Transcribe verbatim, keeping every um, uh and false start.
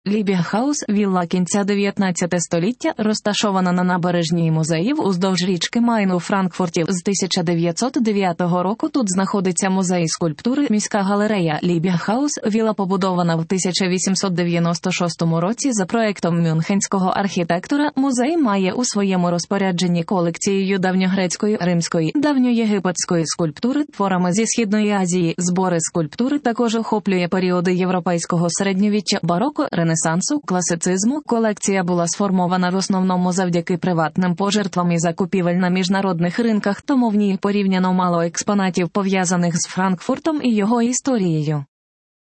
Лібія Хаус – вілла кінця дев'ятнадцятого століття, розташована на набережній музеїв уздовж річки Майн у Франкфурті. З тисяча дев'ятсот дев'ятого року тут знаходиться музей скульптури «Міська галерея». Лібія Хаус – вілла побудована в тисяча вісімсот дев'яносто шостому році за проектом мюнхенського архітектора. Музей має у своєму розпорядженні колекцією давньогрецької, римської, давньоєгипетської скульптури, творами зі Східної Азії. Збори скульптури також охоплює періоди європейського середньовіччя, бароко, ренесансу, класицизму. Колекція була сформована в основному завдяки приватним пожертвам і закупівель на міжнародних ринках, тому в ній порівняно мало експонатів, пов'язаних з Франкфуртом і його історією.